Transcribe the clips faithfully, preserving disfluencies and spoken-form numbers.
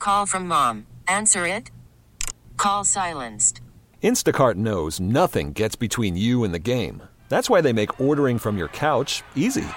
Call from mom. Answer it. Call silenced. Instacart knows nothing gets between you and the game. That's why they make ordering from your couch easy.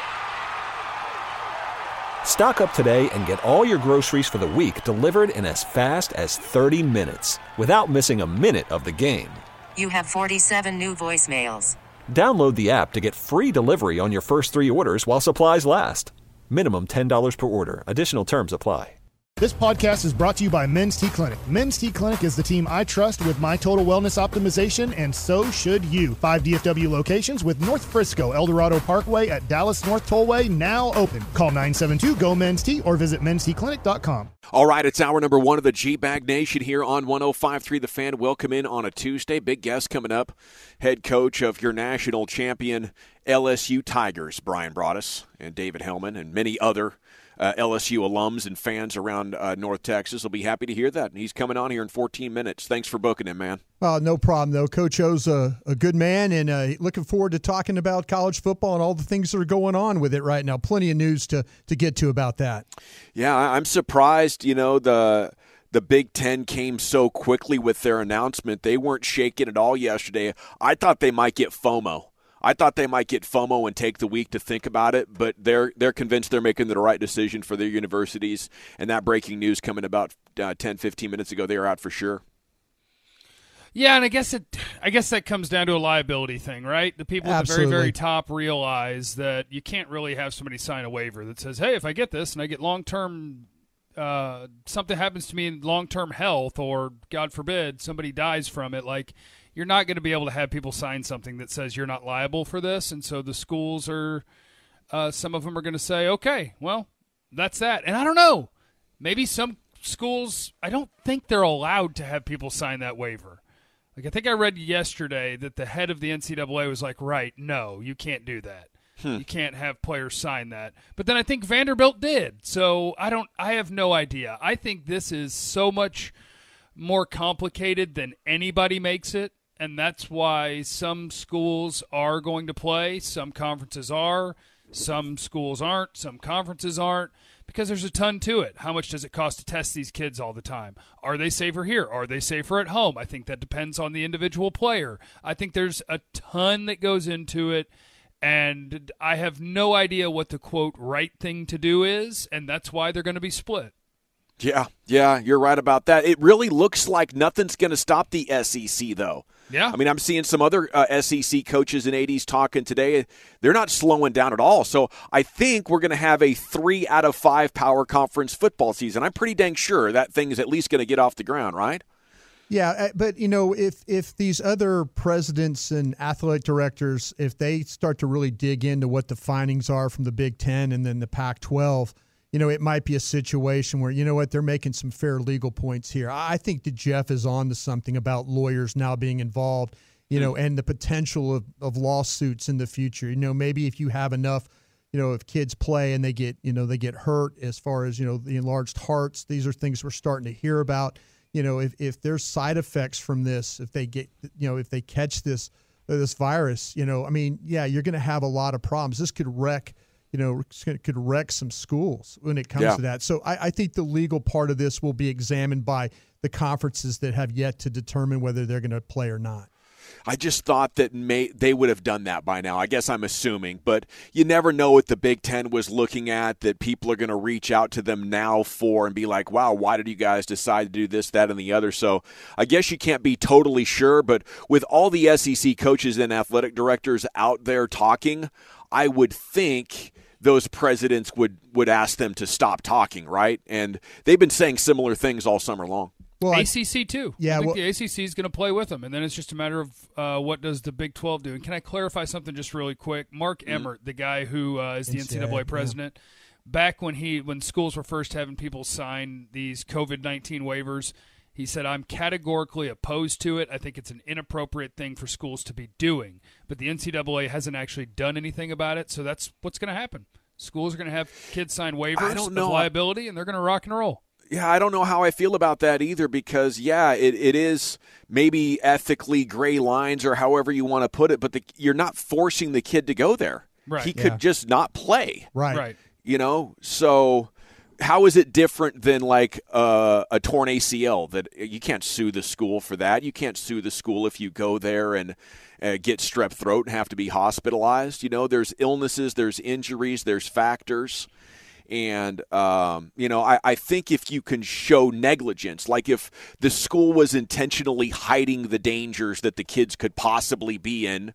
Stock up today and get all your groceries for the week delivered in as fast as thirty minutes without missing a minute of the game. You have forty-seven new voicemails. Download the app to get free delivery on your first three orders while supplies last. Minimum ten dollars per order. Additional terms apply. This podcast is brought to you by Men's T Clinic. Men's T Clinic is the team I trust with my total wellness optimization, and so should you. Five D F W locations with North Frisco, El Dorado Parkway at Dallas North Tollway now open. Call nine seven two, G O, Men's T or visit mens t clinic dot com. All right, it's hour number one of the G-Bag Nation here on one oh five point three The Fan. Welcome in on a Tuesday. Big guest coming up, head coach of your national champion L S U Tigers, Brian Broaddus, and David Hellman, and many other Uh, L S U alums and fans around uh, North Texas will be happy to hear that. And he's coming on here in fourteen minutes. Thanks for booking him, man. Uh, no problem, though. Coach O's a, a good man, and uh, looking forward to talking about college football and all the things that are going on with it right now. Plenty of news to, to get to about that. Yeah, I'm surprised, you know, the the Big Ten came so quickly with their announcement. They weren't shaking at all yesterday. I thought they might get FOMO. I thought they might get FOMO and take the week to think about it, but they're they're convinced they're making the right decision for their universities. And that breaking news coming about uh, ten, fifteen minutes ago, they are out for sure. Yeah, and I guess it I guess that comes down to a liability thing, right? The people Absolutely. at the very, very top realize that you can't really have somebody sign a waiver that says, hey, if I get this and I get long-term uh, something happens to me in long-term health, or God forbid somebody dies from it, like – you're not going to be able to have people sign something that says you're not liable for this. And so the schools are, uh, some of them are going to say, okay, well, that's that. And I don't know, maybe some schools, I don't think they're allowed to have people sign that waiver. Like, I think I read yesterday that the head of the N C double A was like, right, no, you can't do that. Hmm. You can't have players sign that. But then I think Vanderbilt did. So I don't, I have no idea. I think this is so much more complicated than anybody makes it. And that's why some schools are going to play, some conferences are, some schools aren't, some conferences aren't, because there's a ton to it. How much does it cost to test these kids all the time? Are they safer here? Are they safer at home? I think that depends on the individual player. I think there's a ton that goes into it, and I have no idea what the, quote, right thing to do is, and that's why they're going to be split. Yeah, yeah, you're right about that. It really looks like nothing's going to stop the S E C, though. Yeah. I mean, I'm seeing some other uh, S E C coaches and A Ds talking today. They're not slowing down at all. So I think we're going to have a three out of five power conference football season. I'm pretty dang sure that thing is at least going to get off the ground, right? Yeah, but, you know, if if these other presidents and athletic directors, if they start to really dig into what the findings are from the Big Ten and then the Pac twelve, you know, it might be a situation where, you know what, they're making some fair legal points here. I think that Jeff is on to something about lawyers now being involved, you know, and the potential of, of lawsuits in the future. You know, maybe if you have enough, you know, if kids play and they get, you know, they get hurt as far as, you know, the enlarged hearts, these are things we're starting to hear about. You know, if, if there's side effects from this, if they get, you know, if they catch this, this virus, you know, I mean, yeah, you're going to have a lot of problems. This could wreck you know, could wreck some schools when it comes yeah. to that. So I, I think the legal part of this will be examined by the conferences that have yet to determine whether they're going to play or not. I just thought that may, they would have done that by now. I guess I'm assuming, but you never know what the Big Ten was looking at, that people are going to reach out to them now for and be like, wow, why did you guys decide to do this, that, and the other? So I guess you can't be totally sure, but with all the S E C coaches and athletic directors out there talking, I would think those presidents would, would ask them to stop talking, right? And they've been saying similar things all summer long. Well, A C C too. Yeah, I think well, the A C C is going to play with them, and then it's just a matter of uh, what does the Big twelve do. And can I clarify something just really quick? Mark mm-hmm. Emmert, the guy who uh, is the N C double A president, yeah. back when he when schools were first having people sign these COVID nineteen waivers, he said, I'm categorically opposed to it. I think it's an inappropriate thing for schools to be doing. But the N C double A hasn't actually done anything about it, so that's what's going to happen. Schools are going to have kids sign waivers of liability, and they're going to rock and roll. Yeah, I don't know how I feel about that either because, yeah, it, it is maybe ethically gray lines or however you want to put it, but the, you're not forcing the kid to go there. Right. He yeah. could just not play. Right. Right. You know, so how is it different than like uh, a torn A C L that you can't sue the school for that? You can't sue the school if you go there and uh, get strep throat and have to be hospitalized. You know, there's illnesses, there's injuries, there's factors. And, um, you know, I, I think if you can show negligence, like if the school was intentionally hiding the dangers that the kids could possibly be in,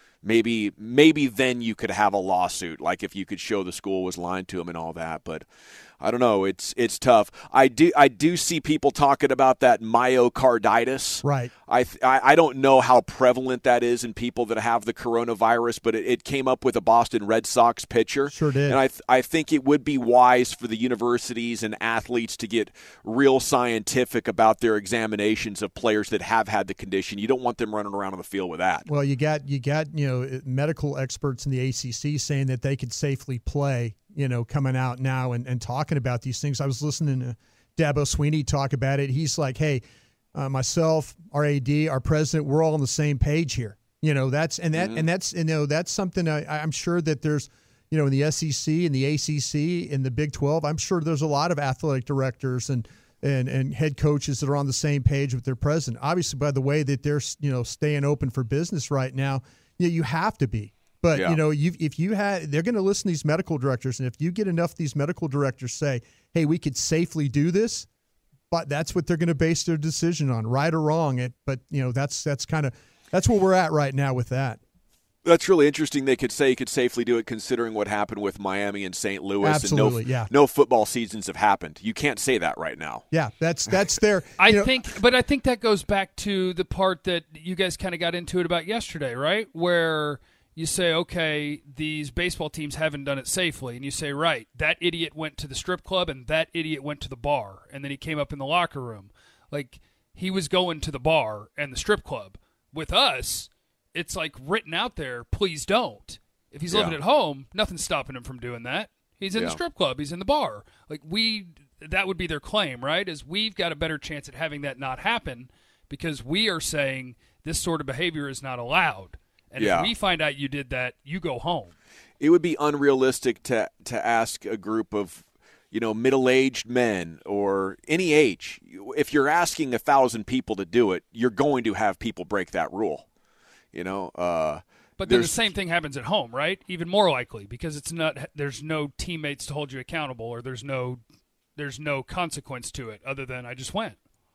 maybe maybe then you could have a lawsuit, like if you could show the school was lying to them and all that. But I don't know. It's it's tough. I do I do see people talking about that myocarditis. Right. I th- I I don't know how prevalent that is in people that have the coronavirus, but it, it came up with a Boston Red Sox pitcher. Sure did. And I th- I think it would be wise for the universities and athletes to get real scientific about their examinations of players that have had the condition. You don't want them running around on the field with that. Well, you got you got you know medical experts in the A C C saying that they could safely play. You know, coming out now and, and talking about these things. I was listening to Dabo Sweeney talk about it. He's like, hey, uh, myself, our A D, our president, we're all on the same page here. You know, that's and that mm-hmm. and that's you know that's something I, I'm sure that there's, you know, in the S E C, in the A C C, in the Big twelve, I'm sure there's a lot of athletic directors and and and head coaches that are on the same page with their president. Obviously, by the way that they're you know staying open for business right now, you know, you have to be. But, yeah. you know, you if you had, they're going to listen to these medical directors, and if you get enough of these medical directors say, hey, we could safely do this, but that's what they're going to base their decision on, right or wrong. It, but, you know, that's that's kind of, that's where we're at right now with that. That's really interesting. They could say you could safely do it considering what happened with Miami and Saint Louis. Absolutely, and no, yeah. no football seasons have happened. You can't say that right now. Yeah, that's that's their. I know, think, but I think that goes back to the part that you guys kind of got into it about yesterday, right? Where you say, okay, these baseball teams haven't done it safely. And you say, right, that idiot went to the strip club and that idiot went to the bar. And then he came up in the locker room. Like, he was going to the bar and the strip club. With us, it's like written out there, please don't. If he's yeah. living at home, nothing's stopping him from doing that. He's in yeah. the strip club. He's in the bar. Like, we, that would be their claim, right? Is we've got a better chance at having that not happen because we are saying this sort of behavior is not allowed. And yeah. if we find out you did that, you go home. It would be unrealistic to to ask a group of, you know, middle-aged men or any age. If you're asking a thousand people to do it, you're going to have people break that rule. You know. Uh, but then the same thing happens at home, right? Even more likely because it's not. There's no teammates to hold you accountable, or there's no there's no consequence to it other than I just went.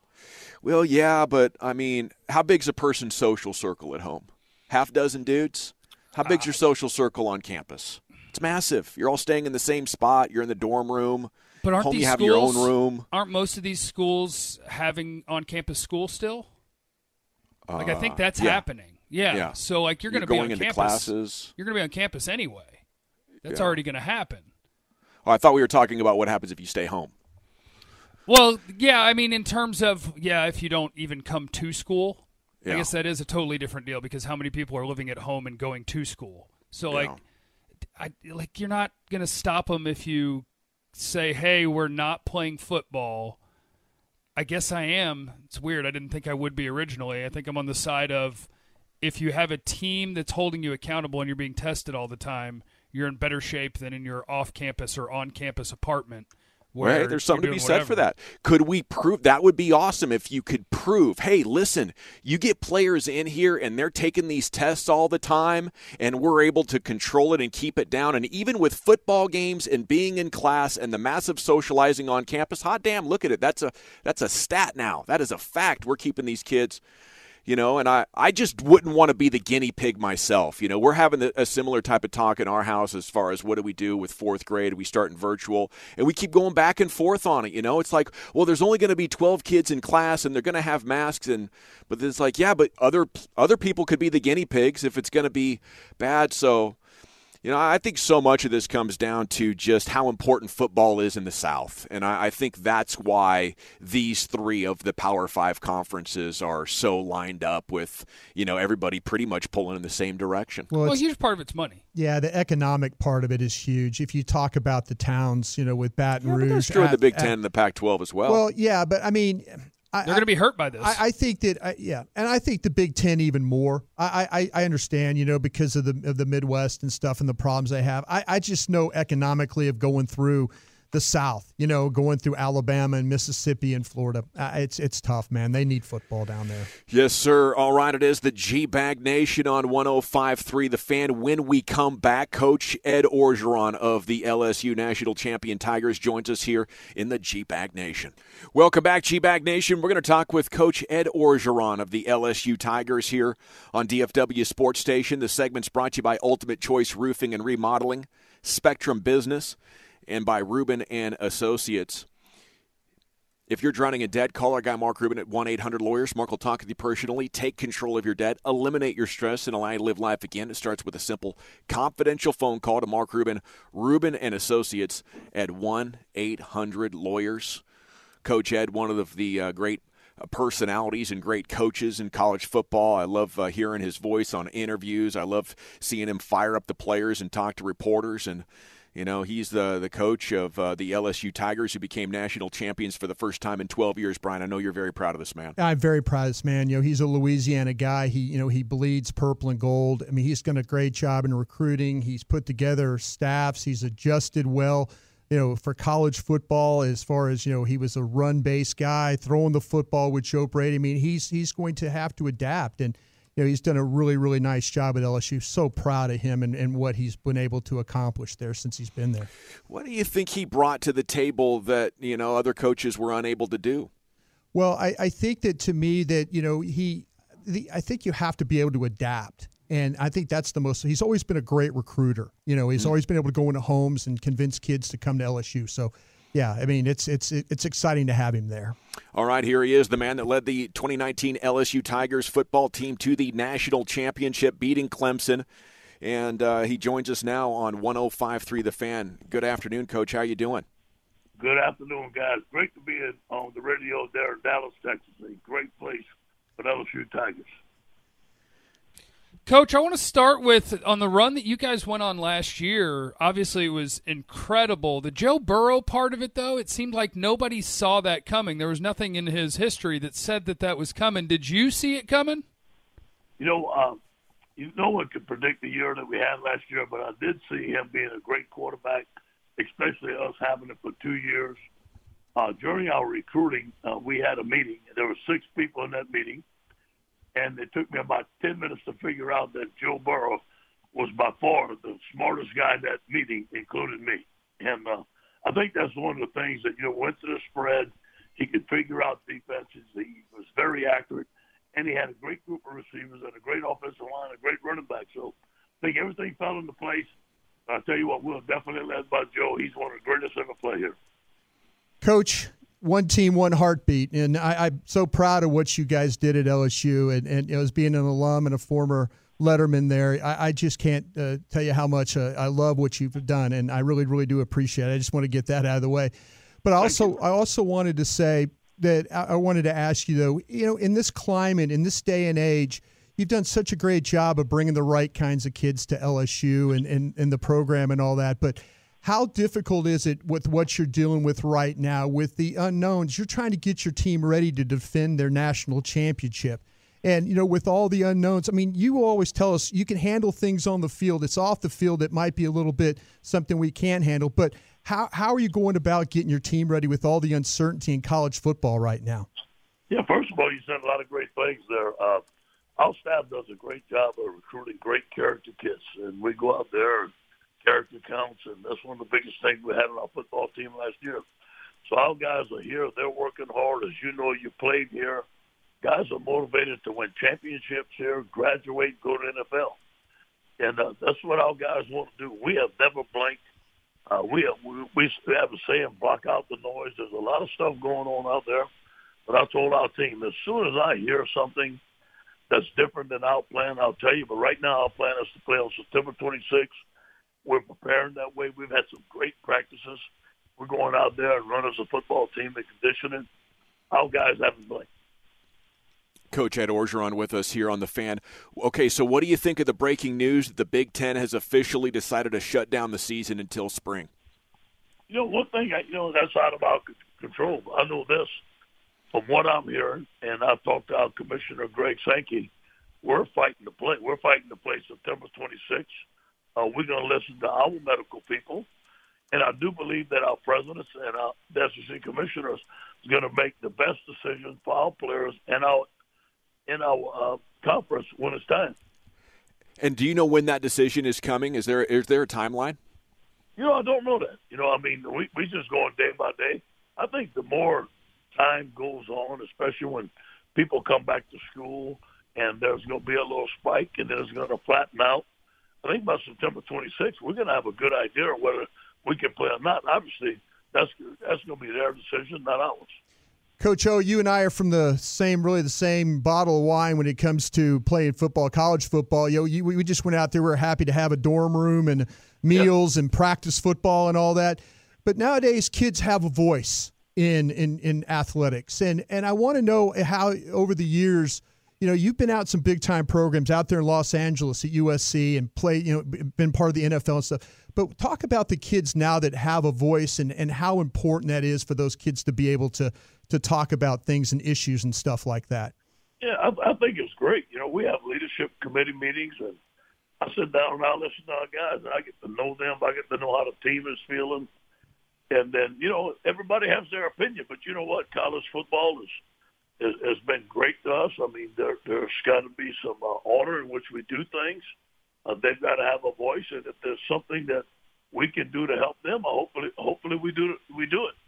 Well, yeah, but I mean, how big's a person's social circle at home? Half dozen dudes? How big's your social circle on campus? It's massive. You're all staying in the same spot. You're in the dorm room. But aren't home these you have schools, your own room. Aren't most of these schools having on-campus school still? Like, I think that's uh, yeah. happening. Yeah. yeah. So, like, you're going to be going on into campus. Classes. You're going to be on campus anyway. That's Yeah. already going to happen. Oh, I thought we were talking about what happens if you stay home. Well, yeah, I mean, in terms of, yeah, if you don't even come to school. Yeah. I guess that is a totally different deal because how many people are living at home and going to school? So, like, Yeah. I, like you're not going to stop them if you say, hey, we're not playing football. I guess I am. It's weird. I didn't think I would be originally. I think I'm on the side of if you have a team that's holding you accountable and you're being tested all the time, you're in better shape than in your off-campus or on-campus apartment. Right, there's something to be said whatever. for that. Could we prove that would be awesome if you could prove, hey, listen, you get players in here and they're taking these tests all the time and we're able to control it and keep it down. And even with football games and being in class and the massive socializing on campus, hot damn, look at it. That's a that's a stat now. That is a fact. We're keeping these kids. You know, and I, I just wouldn't want to be the guinea pig myself. You know, we're having a, a similar type of talk in our house as far as what do we do with fourth grade? We start in virtual, and we keep going back and forth on it. You know, it's like, well, there's only going to be twelve kids in class, and they're going to have masks. and But it's like, yeah, but other other people could be the guinea pigs if it's going to be bad. So, you know, I think so much of this comes down to just how important football is in the South. And I, I think that's why these three of the Power Five conferences are so lined up with, you know, everybody pretty much pulling in the same direction. Well, a huge part of it's money. Yeah, the economic part of it is huge. If you talk about the towns, you know, with Baton Yeah, Rouge. but that's true in the at- Big at- Ten and the Pac twelve as well. Well, yeah, but I mean, I, They're going to be hurt by this. I, I think that, I, yeah, and I think the Big Ten even more. I, I, I understand, you know, because of the of the Midwest and stuff and the problems they have. I, I just know economically of going through the South, you know, going through Alabama and Mississippi and Florida. Uh, it's it's tough, man. They need football down there. Yes, sir. All right, it is the G-Bag Nation on one oh five point three The Fan. When we come back, Coach Ed Orgeron of the L S U National Champion Tigers joins us here in the G-Bag Nation. Welcome back, G-Bag Nation. We're going to talk with Coach Ed Orgeron of the L S U Tigers here on D F W Sports Station. The segment's brought to you by Ultimate Choice Roofing and Remodeling, Spectrum Business, and by Rubin and Associates. If you're drowning in debt, call our guy Mark Rubin at one eight hundred lawyers. Mark will talk with you personally. Take control of your debt, eliminate your stress, and allow you to live life again. It starts with a simple, confidential phone call to Mark Rubin, Rubin and Associates at one eight hundred lawyers. Coach Ed, one of the, the uh, great personalities and great coaches in college football. I love uh, hearing his voice on interviews. I love seeing him fire up the players and talk to reporters. And you know, he's the the coach of uh, the L S U Tigers, who became national champions for the first time in twelve years. Brian, I know you're very proud of this man. I'm very proud of this man. You know, he's a Louisiana guy. He, you know, he bleeds purple and gold. I mean, he's done a great job in recruiting. He's put together staffs. He's adjusted well, you know, for college football. As far as, you know, he was a run-based guy throwing the football with Joe Brady. I mean, he's he's going to have to adapt. And you know, he's done a really, really nice job at L S U. So proud of him and, and what he's been able to accomplish there since he's been there. What do you think he brought to the table that, you know, other coaches were unable to do? Well, I, I think that to me that, you know, he the, – I think you have to be able to adapt. And I think that's the most – he's always been a great recruiter. You know, he's mm-hmm. always been able to go into homes and convince kids to come to L S U. So, yeah, I mean, it's it's it's exciting to have him there. All right, here he is, the man that led the twenty nineteen L S U Tigers football team to the national championship, beating Clemson. And uh, he joins us now on one oh five point three The Fan. Good afternoon, Coach. How you doing? Good afternoon, guys. Great to be in, on the radio there in Dallas, Texas. A great place for the L S U Tigers. Coach, I want to start with on the run that you guys went on last year. Obviously, it was incredible. The Joe Burrow part of it, though, it seemed like nobody saw that coming. There was nothing in his history that said that that was coming. Did you see it coming? You know, uh, you no one could predict the year that we had last year, but I did see him being a great quarterback, especially us having it for two years. Uh, during our recruiting, uh, we had a meeting. There were six people in that meeting. And it took me about ten minutes to figure out that Joe Burrow was by far the smartest guy in that meeting, including me. And uh, I think that's one of the things that, you know, went to the spread. He could figure out defenses. He was very accurate. And he had a great group of receivers and a great offensive line, a great running back. So I think everything fell into place. I'll tell you what, we're definitely led by Joe. He's one of the greatest ever play here. Coach, one team, one heartbeat. And I, I'm so proud of what you guys did at L S U. And, and you know, as being an alum and a former Letterman there, I, I just can't uh, tell you how much uh, I love what you've done. And I really, really do appreciate it. I just want to get that out of the way. But I also, I also wanted to say that I, I wanted to ask you, though, you know, in this climate, in this day and age, you've done such a great job of bringing the right kinds of kids to L S U and, and, and the program and all that. But how difficult is it with what you're dealing with right now with the unknowns? You're trying to get your team ready to defend their national championship. And, you know, with all the unknowns, I mean, you always tell us you can handle things on the field. It's off the field that might be a little bit something we can't handle. But how, how are you going about getting your team ready with all the uncertainty in college football right now? Yeah, first of all, you said a lot of great things there. Uh, our staff does a great job of recruiting great character kids. And we go out there and character counts, and that's one of the biggest things we had on our football team last year. So our guys are here. They're working hard. As you know, you played here. Guys are motivated to win championships here, graduate, go to N F L. And uh, that's what our guys want to do. We have never blinked. Uh, we, have, we, we have a saying, block out the noise. There's a lot of stuff going on out there. But I told our team, as soon as I hear something that's different than our plan, I'll tell you. But right now our plan is to play on September twenty-sixth. We're preparing that way. We've had some great practices. We're going out there and run as a football team and conditioning. Our guys haven't blinked. Coach Ed Orgeron with us here on The Fan. Okay, so what do you think of the breaking news that the Big Ten has officially decided to shut down the season until spring? You know, one thing, you know, that's out of our control. I know this from what I'm hearing, and I've talked to our commissioner, Greg Sankey. We're fighting to play. We're fighting to play September twenty-sixth. Uh, we're going to listen to our medical people, And I do believe that our presidents and our S E C commissioners is going to make the best decisions for our players and our in our uh, conference when it's time. And do you know when that decision is coming? Is there is there a timeline? You know, I don't know that. You know, I mean, we we just going day by day. I think the more time goes on, especially when people come back to school and there's going to be a little spike and then it's going to flatten out. I think by September twenty-sixth, we're going to have a good idea of whether we can play or not. Obviously, that's that's going to be their decision, not ours. Coach O, you and I are from the same, really the same bottle of wine when it comes to playing football, college football. You know, you, we just went out there. We were happy to have a dorm room and meals yep. and practice football and all that. But nowadays, kids have a voice in in, in athletics, and and I want to know how over the years, you know, you've been out some big time programs out there in Los Angeles at U S C and play, you know, been part of the N F L and stuff. But talk about the kids now that have a voice and, and how important that is for those kids to be able to to talk about things and issues and stuff like that. Yeah, I, I think it's great. You know, we have leadership committee meetings, and I sit down and I listen to our guys, and I get to know them. I get to know how the team is feeling. And then, you know, everybody has their opinion. But you know what? College football is, is, has been great to us. I mean, there, there's got to be some uh, order in which we do things. Uh, they've got to have a voice, and if there's something that we can do to help them, hopefully, hopefully we do we do it.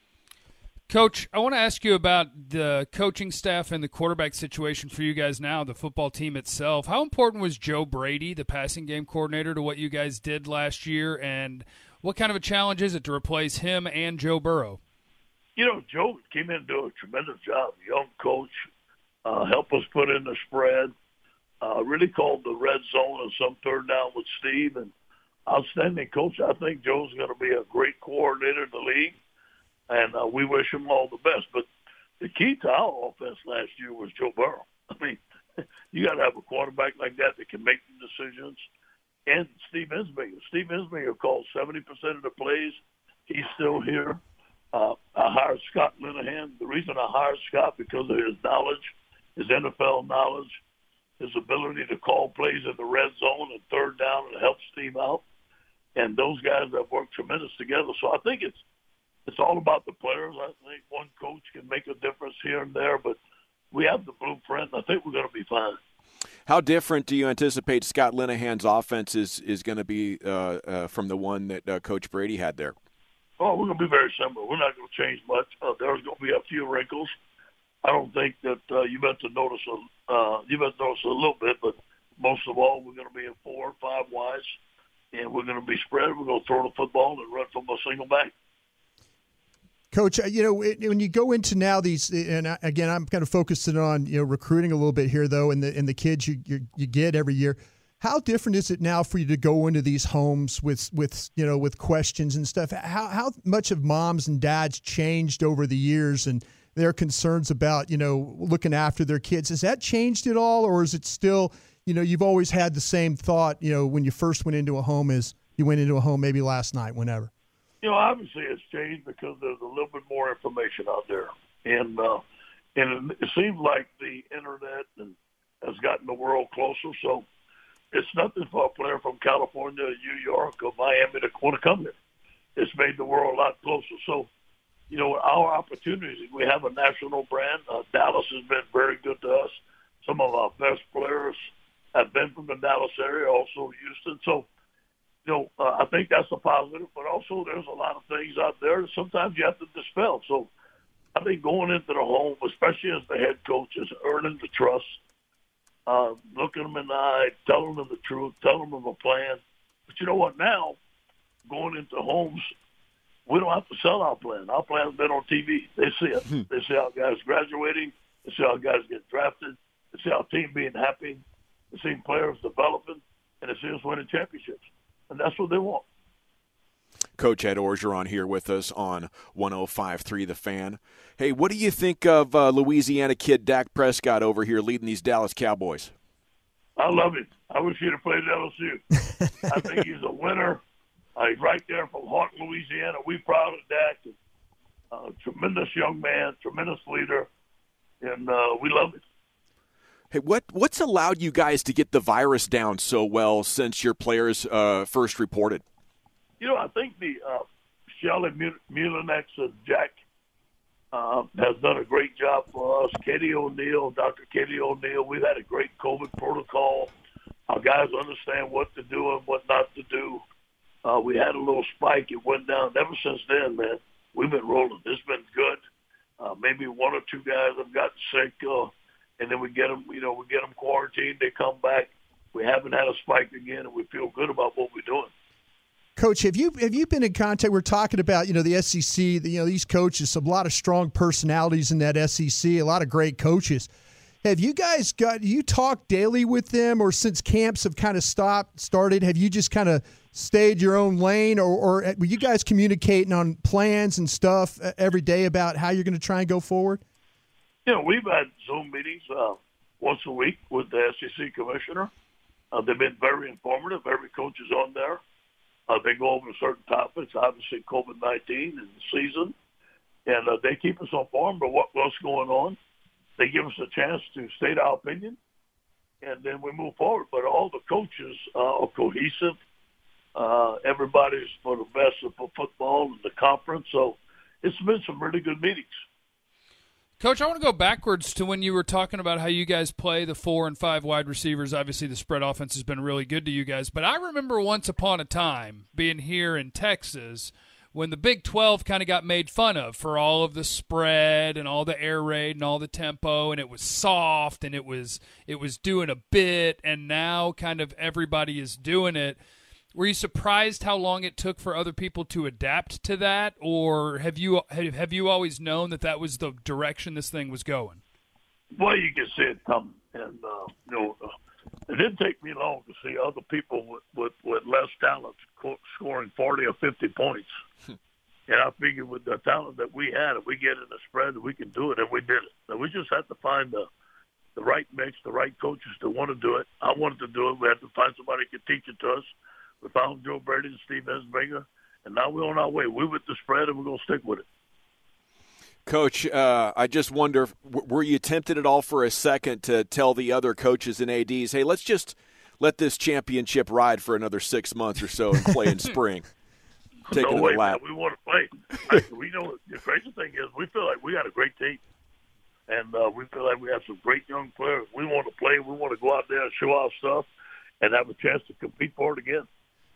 Coach, I want to ask you about the coaching staff and the quarterback situation for you guys now, the football team itself. How important was Joe Brady, the passing game coordinator, to what you guys did last year, and what kind of a challenge is it to replace him and Joe Burrow? You know, Joe came in and did a tremendous job. Young coach, uh, helped us put in the spread, uh, really called the red zone and some third down with Steve, and outstanding coach. I think Joe's going to be a great coordinator in the league. And uh, we wish him all the best. But the key to our offense last year was Joe Burrow. I mean, you got to have a quarterback like that that can make the decisions. And Steve Ensminger. Steve Ensminger called seventy percent of the plays. He's still here. Uh, I hired Scott Linehan. The reason I hired Scott because of his knowledge, his N F L knowledge, his ability to call plays in the red zone and third down and help Steve out. And those guys have worked tremendous together. So I think it's It's all about the players. I think one coach can make a difference here and there, but we have the blueprint. I think we're going to be fine. How different do you anticipate Scott Linehan's offense is, is going to be uh, uh, from the one that uh, Coach Brady had there? Oh, we're going to be very similar. We're not going to change much. Uh, there's going to be a few wrinkles. I don't think that uh, you have to notice a uh, you have to notice a little bit, but most of all, we're going to be in four or five wides, and we're going to be spread. We're going to throw the football and run from a single back. Coach, you know, when you go into now these, and again, I'm kind of focusing on, you know, recruiting a little bit here, though, and the and the kids you you, you get every year. How different is it now for you to go into these homes with, with you know, with questions and stuff? How how much have moms and dads changed over the years and their concerns about, you know, looking after their kids? Has that changed at all, or is it still, you know, you've always had the same thought, you know, when you first went into a home as you went into a home maybe last night, whenever? You know, obviously it's changed because there's a little bit more information out there. And uh, and it, it seems like the internet and, has gotten the world closer. So it's nothing for a player from California, New York, or Miami to want to come here. It's made the world a lot closer. So, you know, our opportunities, we have a national brand. Uh, Dallas has been very good to us. Some of our best players have been from the Dallas area, also Houston. So, You know, uh, I think that's a positive, but also there's a lot of things out there that sometimes you have to dispel. So I think going into the home, especially as the head coach, is earning the trust, uh, looking them in the eye, telling them the truth, telling them a plan. But you know what? Now, going into homes, we don't have to sell our plan. Our plan has been on T V. They see it. Hmm. They see our guys graduating. They see our guys get drafted. They see our team being happy. They see players developing, and they see us winning championships. And that's what they want. Coach Ed Orgeron here with us on one oh five point three The Fan. Hey, what do you think of uh, Louisiana kid Dak Prescott over here leading these Dallas Cowboys? I love him. I wish he'd have played at L S U. I think he's a winner. Uh, he's right there from Haughton, Louisiana. We're proud of Dak. Uh, tremendous young man, tremendous leader, and uh, we love him. Hey, what what's allowed you guys to get the virus down so well since your players uh, first reported? You know, I think the uh, Shelly Mulinex and Jack uh, has done a great job for us. Katie O'Neill, Doctor Katie O'Neill, we've had a great COVID protocol. Our guys understand what to do and what not to do. Uh, we had a little spike. It went down. Ever since then, man, we've been rolling. It's been good. Uh, maybe one or two guys have gotten sick, uh, and then we get them, you know, we get them quarantined. They come back. We haven't had a spike again, and we feel good about what we're doing. Coach, have you have you been in contact? We're talking about, you know, the S E C, the, you know, these coaches, a lot of strong personalities in that S E C, a lot of great coaches. Have you guys got, you talk daily with them, or since camps have kind of stopped, started, have you just kind of stayed your own lane, or, or were you guys communicating on plans and stuff every day about how you're going to try and go forward? Yeah, we've had Zoom meetings uh, once a week with the S E C commissioner. Uh, they've been very informative. Every coach is on there. Uh, they go over certain topics, obviously COVID nineteen and the season, and uh, they keep us informed of what, what's going on. They give us a chance to state our opinion, and then we move forward. But all the coaches uh, are cohesive. Uh, everybody's for the best for football and the conference. So it's been some really good meetings. Coach, I want to go backwards to when you were talking about how you guys play the four and five wide receivers. Obviously, the spread offense has been really good to you guys. But I remember once upon a time being here in Texas when the Big twelve kind of got made fun of for all of the spread and all the air raid and all the tempo, and it was soft and it was it was doing a bit, and now kind of everybody is doing it. Were you surprised how long it took for other people to adapt to that, or have you have you always known that that was the direction this thing was going? Well, you can see it coming, and uh, you know, uh, it didn't take me long to see other people with, with, with less talent scoring forty or fifty points. And I figured with the talent that we had, if we get in the spread, we can do it, and we did it. So we just had to find the the right mix, the right coaches to want to do it. I wanted to do it. We had to find somebody who could teach it to us. We found Joe Brady and Steve Ensminger, and now we're on our way. We're with the spread, and we're going to stick with it. Coach, uh, I just wonder, were you tempted at all for a second to tell the other coaches and A Ds, hey, let's just let this championship ride for another six months or so and play in spring? Take no it way, lap. man. We want to play. I, we know the crazy thing is we feel like we got a great team, and uh, we feel like we have some great young players. We want to play. We want to go out there and show our stuff and have a chance to compete for it again.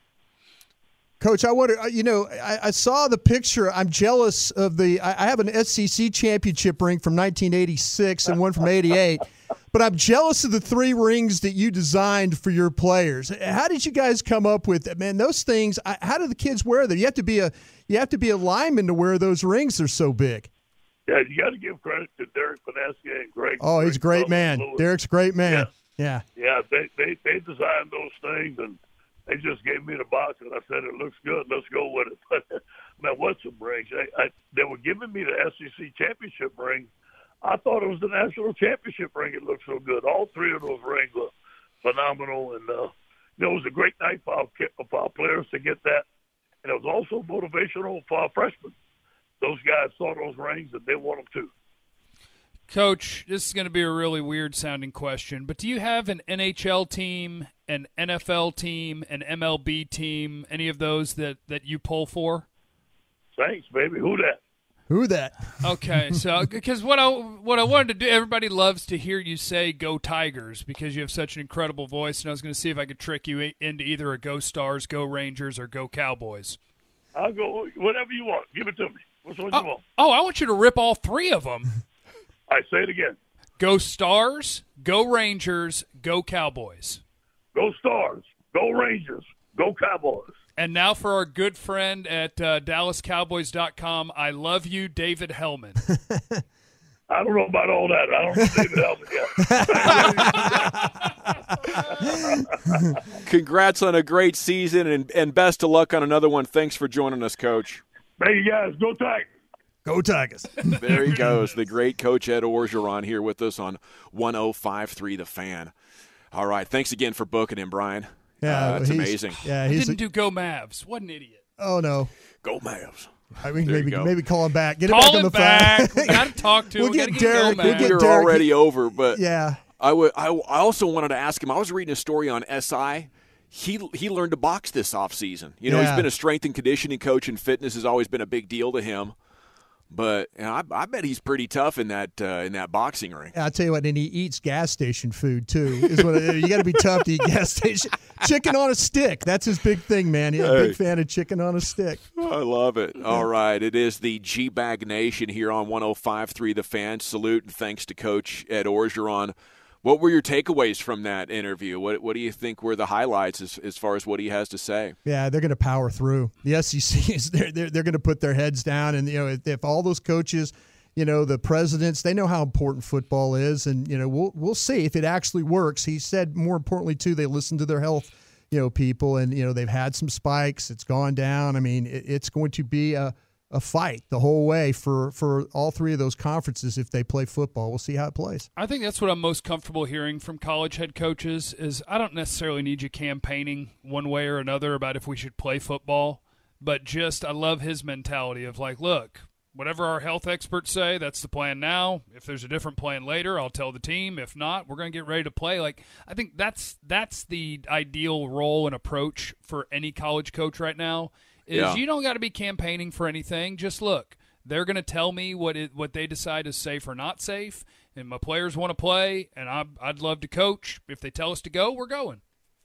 Coach, I wonder, you know, I, I saw the picture. I'm jealous of the – I have an S E C championship ring from nineteen eighty-six and one from eighty-eight, but I'm jealous of the three rings that you designed for your players. How did you guys come up with it? Man, those things, I, how do the kids wear them? You have to be a you have to be a lineman to wear those rings. They're so big. Yeah, you got to give credit to Derek Finasca and Greg. Oh, he's a great man. Lewis. Derek's a great man. Yeah. Yeah. Yeah, they, they, they designed those things, and they just gave me the box, and I said, it looks good. Let's go with it. But, man, what's some rings? I, I, they were giving me the S E C championship ring. I thought it was the national championship ring. It looked so good. All three of those rings were phenomenal, and uh, you know, it was a great night for our, for our players to get that, and it was also motivational for our freshmen. Those guys saw those rings, and they want them too. Coach, this is going to be a really weird-sounding question, but do you have an N H L team, an N F L team, an M L B team, any of those that, that you pull for? Thanks, baby. Who that? Who that? Okay, so because what I what I wanted to do, everybody loves to hear you say "Go Tigers" because you have such an incredible voice, and I was going to see if I could trick you into either a Go Stars, Go Rangers, or Go Cowboys. I'll go whatever you want. Give it to me. Which one oh, you want? Oh, I want you to rip all three of them. I say it again. Go Stars, Go Rangers, Go Cowboys. Go Stars, Go Rangers, Go Cowboys. And now for our good friend at uh, Dallas Cowboys dot com, I love you, David Hellman. I don't know about all that. I don't know David Hellman yet. Congrats on a great season, and, and best of luck on another one. Thanks for joining us, Coach. Thank you, guys. Go Tigers. Go Tigers. There he goes, the great Coach Ed Orgeron here with us on one oh five point three The Fan. All right, thanks again for booking him, Brian. Yeah, uh, that's he's, amazing. Yeah, he he didn't do Go Mavs. What an idiot. Oh, no. Go Mavs. I mean, There you maybe go. maybe call him back. Get Call him back him on the back. phone. We got to talk to him. We'll We get gotta Derek. Go We'll Mavs. get We're Derek. already over, but Yeah. I, w- I, I also wanted to ask him. I was reading a story on S I. he he learned to box this offseason. You know, Yeah. he's been a strength and conditioning coach, and fitness has always been a big deal to him. But you know, I, I bet he's pretty tough in that uh, in that boxing ring. I'll tell you what, and he eats gas station food too. Is what you got to be tough to eat gas station chicken on a stick. That's his big thing, man. He's a Hey. big fan of chicken on a stick. I love it. All right, it is the G-Bag Nation here on one oh five point three The Fan. Salute and thanks to Coach Ed Orgeron. What were your takeaways from that interview? What What do you think were the highlights as, as far as what he has to say? Yeah, they're going to power through. The S E C is they're they're, they're going to put their heads down, and you know if, if all those coaches, you know the presidents, they know how important football is, and you know we'll we'll see if it actually works. He said more importantly too, they listen to their health, you know, people, and you know they've had some spikes. It's gone down. I mean, it, it's going to be a a fight the whole way for, for all three of those conferences if they play football. We'll see how it plays. I think that's what I'm most comfortable hearing from college head coaches is I don't necessarily need you campaigning one way or another about if we should play football, but just I love his mentality of like, look, whatever our health experts say, that's the plan now. If there's a different plan later, I'll tell the team. If not, we're going to get ready to play. Like I think that's that's the ideal role and approach for any college coach right now. Is Yeah. you don't got to be campaigning for anything. Just look, they're going to tell me what it, what they decide is safe or not safe, and my players want to play, and I, I'd love to coach. If they tell us to go, we're going.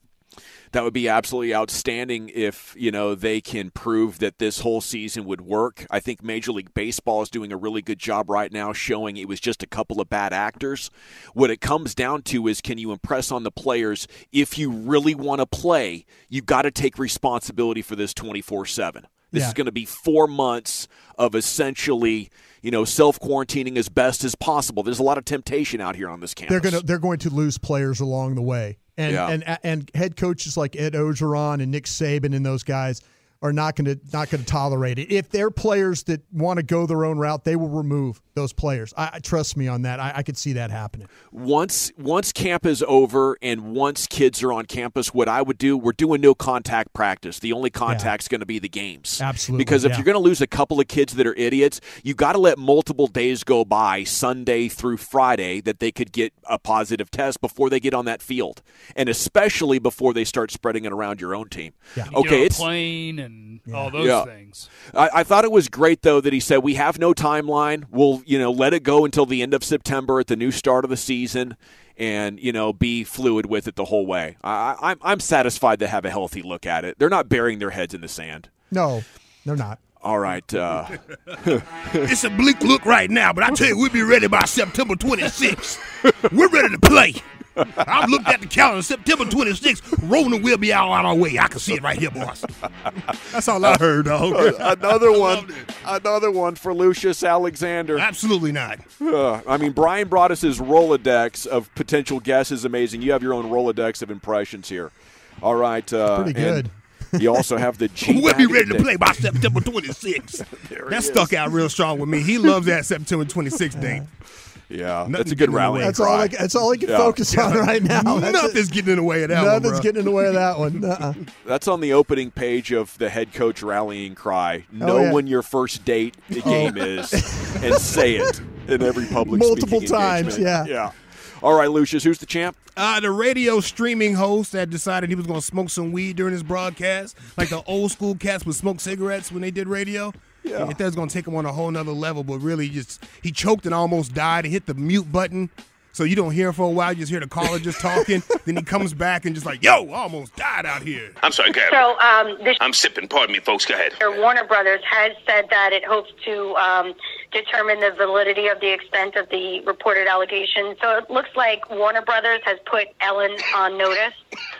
That would be absolutely outstanding if, you know, they can prove that this whole season would work. I think Major League Baseball is doing a really good job right now showing it was just a couple of bad actors. What it comes down to is can you impress on the players if you really want to play, you got to take responsibility for this twenty-four seven. This Yeah. is going to be four months of essentially, you know, self-quarantining as best as possible. There's a lot of temptation out here on this campus. They're going to they're going to lose players along the way. And Yeah. and and head coaches like Ed Orgeron and Nick Saban and those guys are not going to not going to tolerate it. If they're players that want to go their own route, they will remove those players. I, I trust me on that. I, I could see that happening. Once once camp is over and once kids are on campus, what I would do, we're doing no contact practice. The only contact's going to be the games. Absolutely, Because if yeah. you're going to lose a couple of kids that are idiots, you got to let multiple days go by, Sunday through Friday, that they could get a positive test before they get on that field, and especially before they start spreading it around your own team. Yeah. You Okay, get on a it's plane and all those Yeah. things. I, I thought it was great, though, that he said we have no timeline. We'll, you know, let it go until the end of September at the new start of the season and, you know, be fluid with it the whole way. I, I'm, I'm satisfied to have a healthy look at it. They're not burying their heads in the sand. No, they're not. All right. Uh, It's a bleak look right now, but I tell you, we'll be ready by September twenty-sixth. We're ready to play. I've looked at the calendar. September twenty-sixth, Rona will be out on our way. I can see it right here, boys. That's all I heard, dog. another one. Another one for Lucius Alexander. Absolutely not. Uh, I mean, Brian brought us his Rolodex of potential guesses. Amazing. You have your own Rolodex of impressions here. All right. Uh, Pretty and good. You also have the G. We'll be ready to play by September twenty-sixth. There he That is. stuck out real strong with me. He loves that September twenty-sixth date. Yeah, Nothing that's a good getting in the rally. way. That's cry. all. I, that's all I can Yeah. focus on right now. That's it. Nothing's getting in the way of that one, Nothing's bro. getting in the way of that one. Uh-uh. That's on the opening page of the head coach rallying cry. Know yeah. when your first date the game is, and say it in every public Multiple speaking times, engagement. yeah. Yeah. All right, Lucius, who's the champ? Uh, the radio streaming host that decided he was going to smoke some weed during his broadcast, like the old school cats would smoke cigarettes when they did radio. Yeah. If that's going to take him on a whole nother level, but really just he choked and almost died. He hit the mute button, so you don't hear him for a while. You just hear the caller just talking. Then he comes back and just like, yo, I almost died out here. I'm sorry, Gary. So um, the I'm sipping. Pardon me, folks. Go ahead. Warner Brothers has said that it hopes to um, determine the validity of the extent of the reported allegations. So it looks like Warner Brothers has put Ellen on notice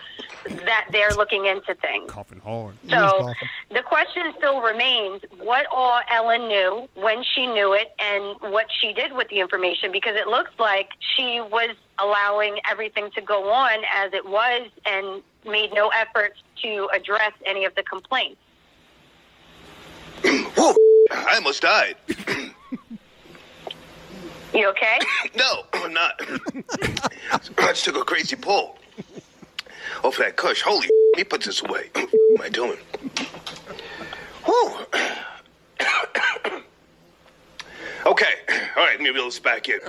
that they're looking into things. Coughing hard. is So coughing. the question still remains, what all Ellen knew, when she knew it, and what she did with the information, because it looks like she was allowing everything to go on as it was and made no efforts to address any of the complaints. Whoa! I almost died. You okay? No, I'm not. I just took a crazy pull. Off that kush. Holy, let me put this away. What am I doing? Whew. Okay, All right, let me reel this back in.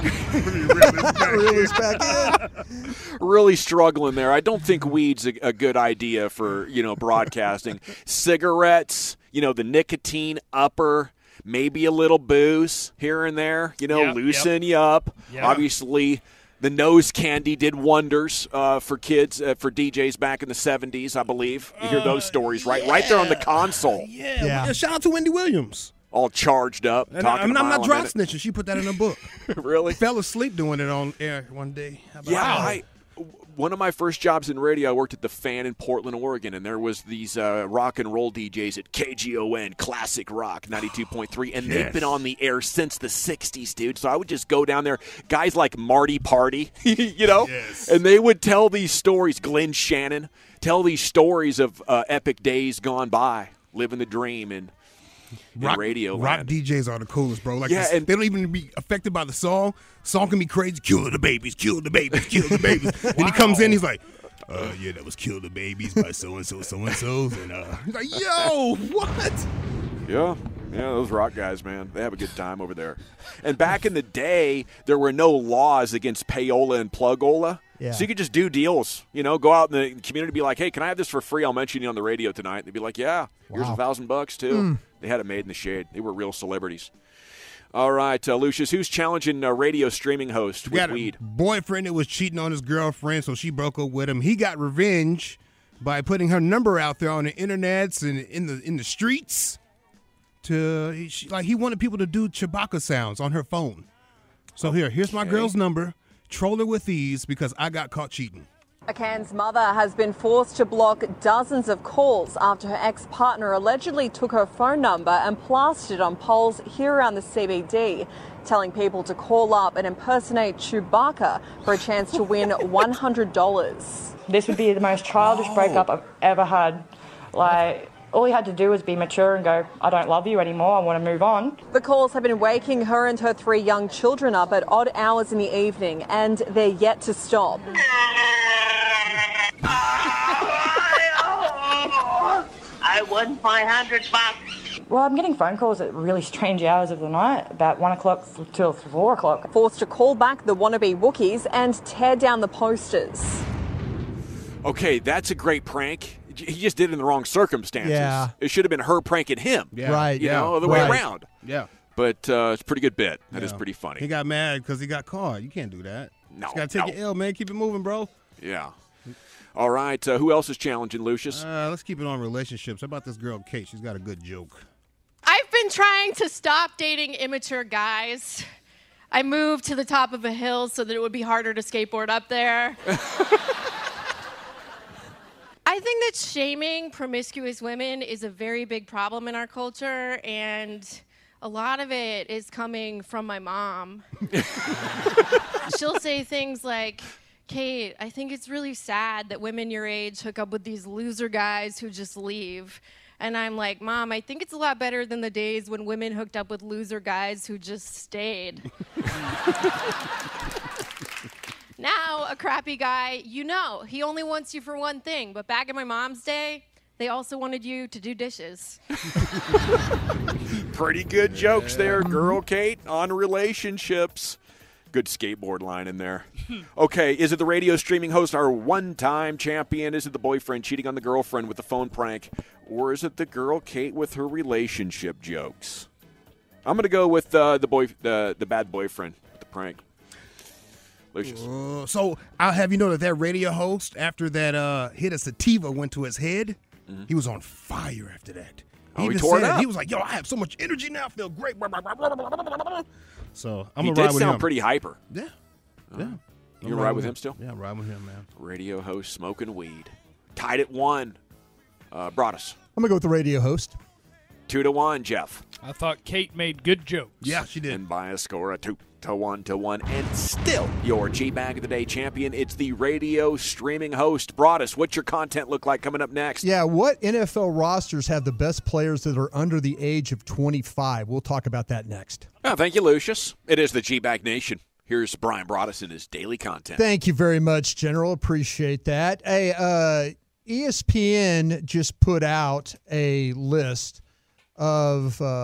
Reel this back in. Really struggling there. I don't think weed's a, a good idea for, you know, broadcasting. Cigarettes, you know, the nicotine upper, maybe a little booze here and there, you know, Yep, loosen yep. you up. Yep. Obviously, the nose candy did wonders uh, for kids, uh, for D Js back in the seventies, I believe. You hear those stories, right? yeah. Right there on the console. Yeah. Yeah. yeah. Shout out to Wendy Williams. All charged up. And talking I, I'm a not, mile not a dry minute. snitching. She put that in her book. Really? Fell asleep doing it on air one day. How about Yeah, that? I, one of my first jobs in radio, I worked at the Fan in Portland, Oregon, and there was these uh, rock and roll D Js at K G O N, Classic Rock ninety-two point three, and Yes. they've been on the air since the sixties, dude. So I would just go down there, guys like Marty Party, you know, Yes. and they would tell these stories, Glenn Shannon, tell these stories of uh, epic days gone by, living the dream, and in Rock, radio rock land. D Js are the coolest, bro. Like, Yeah, this- and- they don't even be affected by the song. Song can be crazy. Kill the babies, kill the babies, kill the babies. Then he comes in, he's like, uh, yeah, that was Kill the Babies by so-and-so, so-and-so's. And uh, he's like, yo, what? Yeah, yeah, those rock guys, man, they have a good time over there. And back in the day, there were no laws against payola and plugola. Yeah. So you could just do deals, you know, go out in the community and be like, hey, can I have this for free? I'll mention you on the radio tonight. They'd be like, yeah, here's Wow. a thousand bucks, too. They had it made in the shade. They were real celebrities. All right, uh, Lucius, who's challenging a radio streaming host We with got a weed? boyfriend that was cheating on his girlfriend, so she broke up with him. He got revenge by putting her number out there on the internets and in the in the streets. To he- she, like he wanted people to do Chewbacca sounds on her phone. So here, here's my Okay. girl's number. Troll her with these because I got caught cheating. A Cairns mother has been forced to block dozens of calls after her ex-partner allegedly took her phone number and plastered it on poles here around the C B D, telling people to call up and impersonate Chewbacca for a chance to win one hundred dollars. This would be the most childish breakup I've ever had. Like, all he had to do was be mature and go, I don't love you anymore, I want to move on. The calls have been waking her and her three young children up at odd hours in the evening, and they're yet to stop. I won five hundred bucks. Well, I'm getting phone calls at really strange hours of the night, about one o'clock till four o'clock. Forced to call back the wannabe Wookiees and tear down the posters. Okay, that's a great prank. He just did it in the wrong circumstances. Yeah. It should have been her pranking him. Yeah. Right. You Yeah. know, the Right. way around. Yeah. But uh, it's a pretty good bit. That is Yeah. pretty funny. He got mad because he got caught. You can't do that. No, You got to take no. your L, man. Keep it moving, bro. Yeah. All right. Uh, who else is challenging, Lucius? Uh, let's keep it on relationships. How about this girl, Kate? She's got a good joke. I've been trying to stop dating immature guys. I moved to the top of a hill so that it would be harder to skateboard up there. I think that shaming promiscuous women is a very big problem in our culture, and a lot of it is coming from my mom. She'll say things like, Kate, I think it's really sad that women your age hook up with these loser guys who just leave. And I'm like, Mom, I think it's a lot better than the days when women hooked up with loser guys who just stayed. Now, a crappy guy, you know, he only wants you for one thing. But back in my mom's day, they also wanted you to do dishes. Pretty good jokes there, girl Kate, on relationships. Good skateboard line in there. Okay, is it the radio streaming host, our one-time champion? Is it the boyfriend cheating on the girlfriend with the phone prank? Or is it the girl Kate with her relationship jokes? I'm going to go with uh, the boy, the, the bad boyfriend with the prank. Lucius. Uh, so I'll have you know that that radio host, after that uh, hit of sativa went to his head, Mm-hmm. he was on fire after that. Oh, he even tore it said, up. He was like, yo, I have so much energy now. I feel great. So I'm He going to did ride with sound him. pretty hyper. Yeah. Uh, Yeah. You I'm gonna ride with him still? Yeah, ride with him, man. Radio host smoking weed. Tied at one. Uh, brought us. I'm going to go with the radio host. Two to one, Jeff. I thought Kate made good jokes. Yeah, she did. And by a score of two to one to one. And still your G-Bag of the Day champion. It's the radio streaming host. Broadus, what's your content look like coming up next? Yeah, what N F L rosters have the best players that are under the age of twenty-five? We'll talk about that next. Oh, thank you, Lucius. It is the G-Bag Nation. Here's Brian Broadus and his daily content. Thank you very much, General. Appreciate that. Hey, uh, E S P N just put out a list of uh,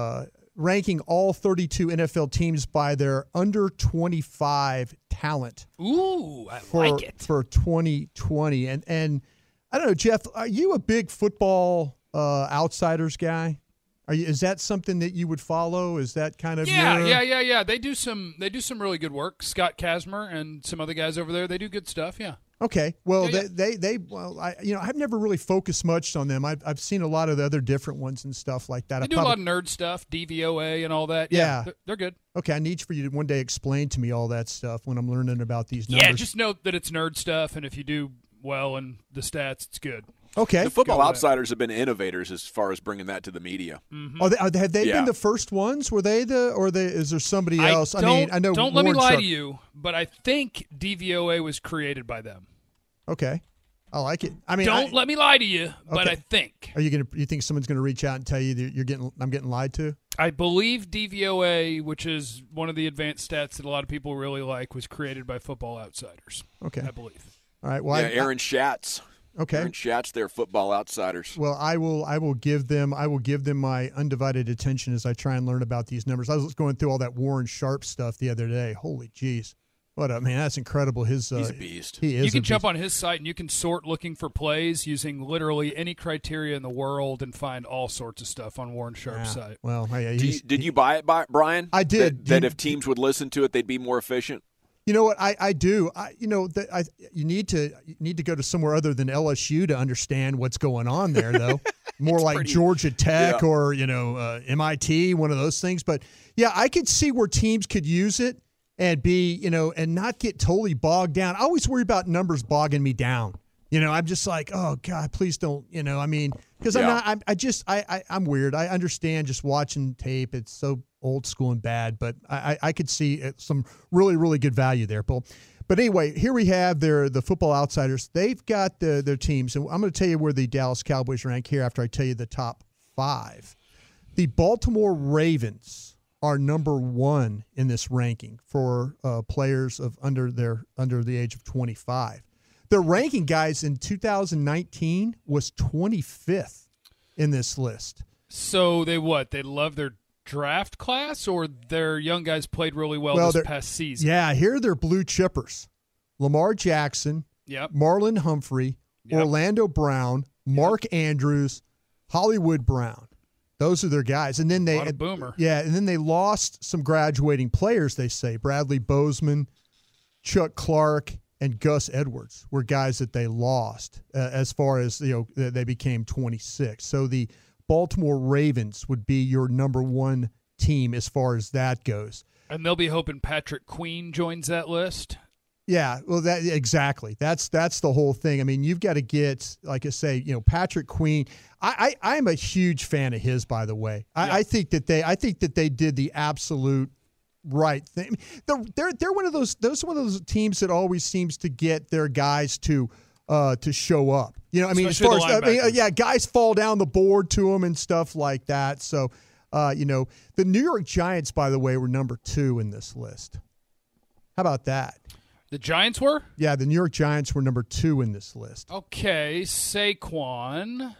ranking all thirty-two N F L teams by their under twenty-five talent. Ooh, I for, like it. For twenty twenty. And, and I don't know, Jeff, are you a big football uh, outsiders guy? Are you, is that something that you would follow? Is that kind of yeah, your... yeah, yeah, yeah. They do some they do some really good work. Scott Kasmer and some other guys over there, they do good stuff. Yeah. Okay. Well, yeah, they, yeah. they they well, I you know I've never really focused much on them. I've I've seen a lot of the other different ones and stuff like that. They I do probably, a lot of nerd stuff, D V O A and all that. Yeah, yeah they're, they're good. Okay, I need for you to one day explain to me all that stuff when I'm learning about these numbers. Yeah, just note that it's nerd stuff, and if you do well in the stats, it's good. Okay. The Football Outsiders have been innovators as far as bringing that to the media. Mm-hmm. Are they, are they, have they yeah. been the first ones? Were they the, or they, is there somebody I else? I don't, mean, I know. Don't let Warren me lie Sharp. to you, but I think D V O A was created by them. Okay, I like it. I mean, don't I, let me lie to you, but okay. I think. Are you gonna? You think someone's gonna reach out and tell you that you're getting? I'm getting lied to. I believe D V O A, which is one of the advanced stats that a lot of people really like, was created by Football Outsiders. Okay, I believe. All right. Well, yeah, I, Aaron Schatz. Okay. Aaron Schatz, they're Football Outsiders. Well, I will. I will give them. I will give them my undivided attention as I try and learn about these numbers. I was going through all that Warren Sharp stuff the other day. Holy jeez, what a man! That's incredible. His uh, he's a beast. He is. You can a jump beast. on his site and you can sort looking for plays using literally any criteria in the world and find all sorts of stuff on Warren Sharp's Yeah. site. Well, yeah, did you, did you buy it, by, Brian? I did. That, that You- if teams would listen to it, they'd be more efficient. You know what? I, I do. I you know that I you need to you need to go to somewhere other than L S U to understand what's going on there, though. More like pretty- Georgia Tech yeah. or you know uh, M I T, one of those things. But yeah, I could see where teams could use it and be you know and not get totally bogged down. I always worry about numbers bogging me down. You know, I'm just like, oh God, please don't. You know, I mean, because I'm Yeah. not. I'm, I just I, I I'm weird. I understand just watching tape. It's so old school and bad, but I, I, I could see some really, really good value there, Paul. But anyway, here we have their the Football Outsiders. They've got the, their teams, and I'm going to tell you where the Dallas Cowboys rank here after I tell you the top five. The Baltimore Ravens are number one in this ranking for uh, players of under their under the age of twenty-five. Their ranking, guys, in two thousand nineteen was twenty-fifth in this list. So they what? They love their draft class, or their young guys played really well, Well, this they're- past season? Yeah, here they're blue chippers. Lamar Jackson, Yep. Marlon Humphrey, Yep. Orlando Brown, Mark Andrews, Hollywood Brown. Those are their guys. And then they What a boomer. Yeah, and then they lost some graduating players, they say. Bradley Bozeman, Chuck Clark, and Gus Edwards were guys that they lost uh, as far as, you know, they became twenty-six. So the Baltimore Ravens would be your number one team as far as that goes. And they'll be hoping Patrick Queen joins that list. Yeah, well, that exactly. That's that's the whole thing. I mean, you've got to get, like I say, you know, Patrick Queen. I I am a huge fan of his, by the way. I, Yeah. I think that they I think that they did the absolute right thing. They're they're they're one of those those are one of those teams that always seems to get their guys to uh to show up. You know, I mean, Especially as far the as I mean, uh, linebackers. yeah, guys fall down the board to them and stuff like that. So, uh, you know, the New York Giants, by the way, were number two in this list. How about that? The Giants were? Yeah, the New York Giants were number two in this list. Okay, Saquon.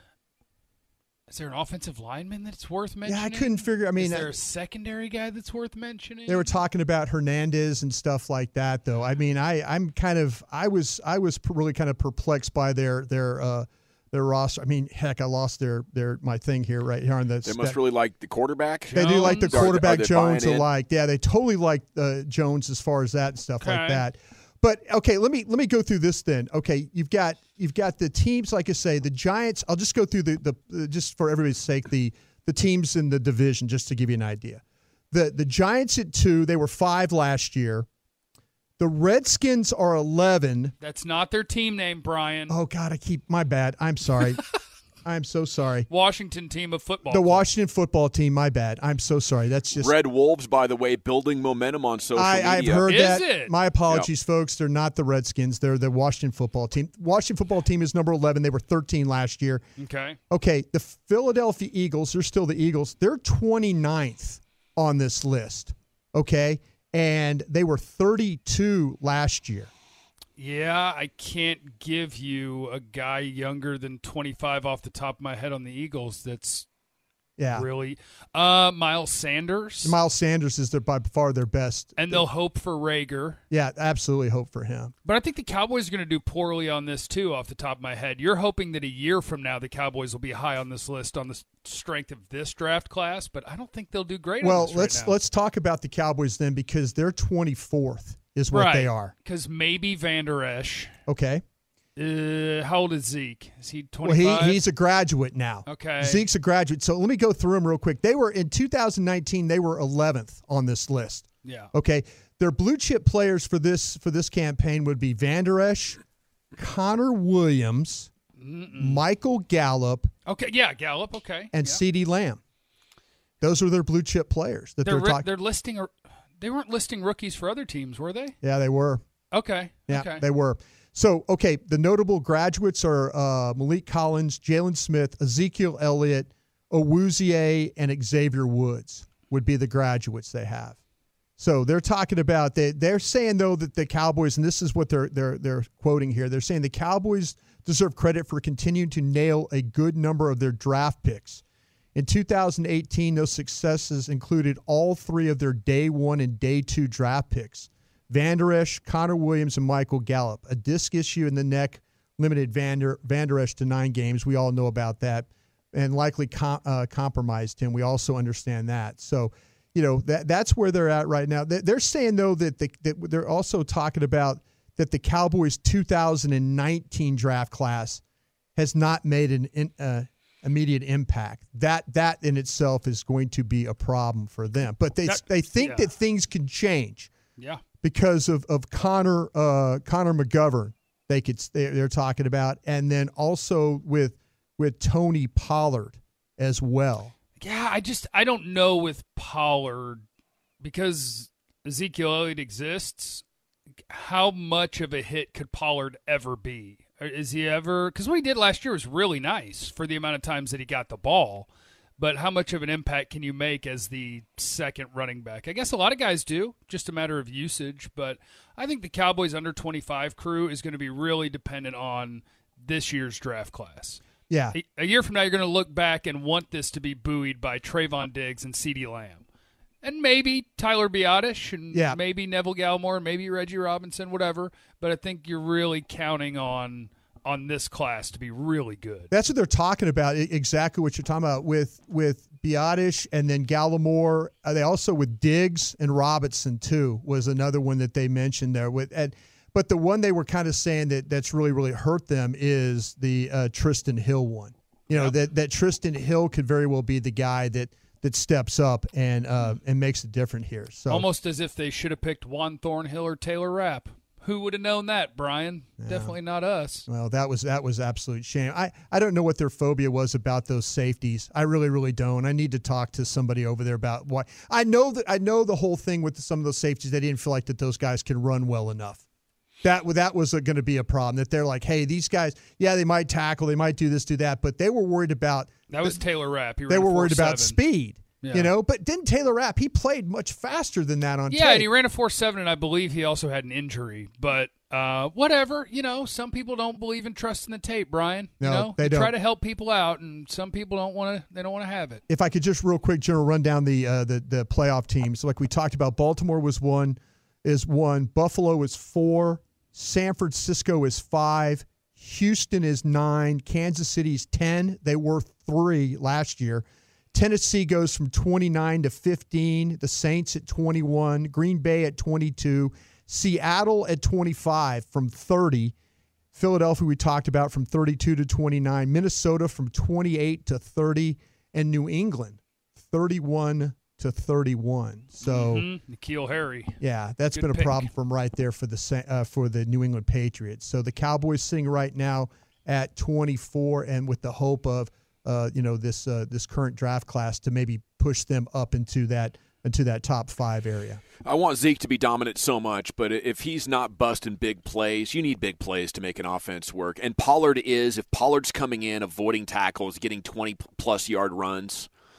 Is there an offensive lineman that's worth mentioning? Yeah, I couldn't figure. I mean, is there uh, a secondary guy that's worth mentioning? they were talking about Hernandez and stuff like that, though. I mean, I I'm kind of I was I was really kind of perplexed by their their uh, their roster. I mean, heck, I lost their their my thing here right here on the. They must really like the quarterback. They do like the Are they- are quarterback they Jones buying in? alike. Yeah, they totally like uh, Jones as far as that and stuff like Okay. that. But okay, let me let me go through this then. Okay, you've got you've got the teams, like I say, the Giants. I'll just go through the the uh, just for everybody's sake, the the teams in the division, just to give you an idea. The the Giants at two, they were five last year. The Redskins are eleven. That's not their team name, Brian. Oh God, I keep my bad. I'm sorry. I'm so sorry. Washington team of football. The club. Washington football team. My bad. I'm so sorry. That's just Red Wolves, by the way, building momentum on social I, I've media. heard Is that. it? My apologies, folks. They're not the Redskins. They're the Washington football team. Washington football team is number eleven. They were thirteen last year. Okay. Okay, the Philadelphia Eagles, they're still the Eagles. They're twenty-ninth on this list. Okay, and they were thirty-two last year. Yeah, I can't give you a guy younger than twenty-five off the top of my head on the Eagles that's Yeah. Really. Uh, Miles Sanders. Miles Sanders is their, by far their best. And they'll hope for Rager. Yeah, absolutely hope for him. But I think the Cowboys are going to do poorly on this, too, off the top of my head. You're hoping that a year from now the Cowboys will be high on this list on the strength of this draft class, but I don't think they'll do great well, on this let's right now. let's talk about the Cowboys then, because they're twenty-fourth is what right. they are. Because maybe Van Der Esch. Okay. Uh, how old is Zeke? Is he twenty-five? Well, he, he's a graduate now. Okay. Zeke's a graduate. So let me go through them real quick. They were, in two thousand nineteen, they were eleventh on this list. Yeah. Okay. Their blue chip players for this for this campaign would be Van Der Esch, Connor Williams, Mm-mm. Michael Gallup. Okay, yeah, Gallup, okay. And yeah. CeeDee Lamb. Those are their blue chip players that they're they're, ri- talking. They're listing, they weren't listing rookies for other teams, were they? Yeah, they were. Okay. Yeah, okay. they were. So, okay, the notable graduates are uh, Malik Collins, Jalen Smith, Ezekiel Elliott, Owuzie, and Xavier Woods would be the graduates they have. So they're talking about they they're saying though that the Cowboys, and this is what they're they're they're quoting here. They're saying the Cowboys deserve credit for continuing to nail a good number of their draft picks. In two thousand eighteen, those successes included all three of their day one and day two draft picks. Van Der Esch, Connor Williams, and Michael Gallup. A disc issue in the neck limited Van Der, Van Der Esch to nine games. We all know about that, and likely com- uh, compromised him. We also understand that. So, you know, that that's where they're at right now. They're saying, though, that, the, that they're also talking about that the Cowboys' two thousand nineteen draft class has not made an in, uh, immediate impact. That that in itself is going to be a problem for them. But they that, they think yeah. that things can change. Yeah. Because of of Connor uh, Connor McGovern, they could they're talking about, and then also with with Tony Pollard as well. Yeah, I just I don't know with Pollard, because Ezekiel Elliott exists. How much of a hit could Pollard ever be? Is he ever? Because what he did last year was really nice for the amount of times that he got the ball. But how much of an impact can you make as the second running back? I guess a lot of guys do, just a matter of usage. But I think the Cowboys under twenty-five crew is going to be really dependent on this year's draft class. Yeah. A, a year from now, you're going to look back and want this to be buoyed by Trayvon Diggs and CeeDee Lamb. And maybe Tyler Biadasz and yeah. maybe Neville Gallimore, maybe Reggie Robinson, whatever. But I think you're really counting on – on this class to be really good. That's what they're talking about, exactly what you're talking about with with Biadasz and then Gallimore. Uh, they also with Diggs and Robinson too was another one that they mentioned there. With and, But the one they were kind of saying that that's really, really hurt them is the uh, Tristan Hill one. You know, yep. that, that Tristan Hill could very well be the guy that that steps up and uh, and makes a difference here. So almost as if they should have picked Juan Thornhill or Taylor Rapp. Who would have known that, Brian? Yeah. Definitely not us. Well, that was that was absolute shame. I, I don't know what their phobia was about those safeties. I really, really don't. I need to talk to somebody over there about why. I know that I know the whole thing with some of those safeties. They didn't feel like that those guys can run well enough. That that was going to be a problem. That they're like, hey, these guys, yeah, they might tackle, they might do this, do that, but they were worried about. That was the, Taylor Rapp. They were worried about speed. Yeah. You know, but didn't Taylor Rapp, he played much faster than that on yeah, tape. And he ran a four seven, and I believe he also had an injury. But uh, whatever, you know, some people don't believe in trusting the tape, Brian. No, you know, they you don't. Try to help people out, and some people don't want to. They don't want to have it. If I could just real quick, General, run down the uh, the the playoff teams. Like we talked about, Baltimore was one, is one. Buffalo is four. San Francisco is five. Houston is nine. Kansas City is ten. They were three last year. Tennessee goes from twenty-nine to fifteen. The Saints at twenty-one. Green Bay at twenty-two. Seattle at twenty-five from thirty. Philadelphia, we talked about, from thirty-two to twenty-nine. Minnesota from twenty-eight to thirty. And New England, thirty-one to thirty-one. So, mm-hmm. N'Keal Harry. Yeah, that's Good been a pick. problem from right there for the uh, for the New England Patriots. So the Cowboys sitting right now at twenty-four, and with the hope of Uh, you know, this uh, this current draft class to maybe push them up into that into that top five area. I want Zeke to be dominant so much, but if he's not busting big plays, you need big plays to make an offense work. And Pollard is. If Pollard's coming in, avoiding tackles, getting twenty-plus yard runs,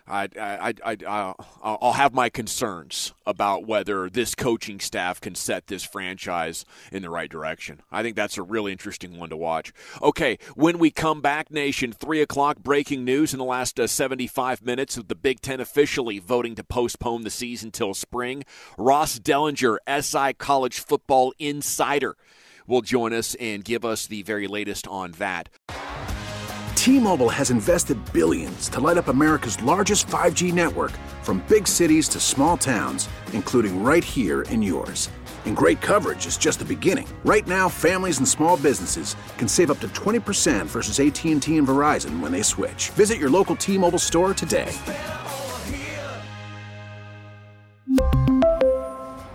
I, I, I, I, I'll have my concerns about whether this coaching staff can set this franchise in the right direction. I think that's a really interesting one to watch. Okay, when we come back, Nation, three o'clock breaking news in the last uh, seventy-five minutes of the Big Ten officially voting to postpone the season till spring. Ross Dellinger, S I College Football Insider, will join us and give us the very latest on that. T-Mobile has invested billions to light up America's largest five G network, from big cities to small towns, including right here in yours. And great coverage is just the beginning. Right now, families and small businesses can save up to twenty percent versus A T and T and Verizon when they switch. Visit your local T-Mobile store today.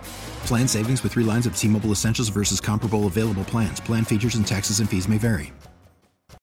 Plan savings with three lines of T-Mobile Essentials versus comparable available plans. Plan features and taxes and fees may vary.